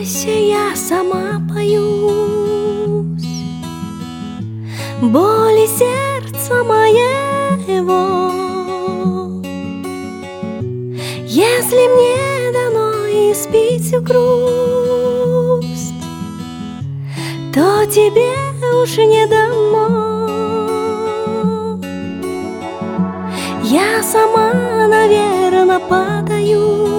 бойся, я сама боюсь боли сердца моего. Если мне дано испить всю грусть, то тебе уж не дано. Я сама, наверно, падаю.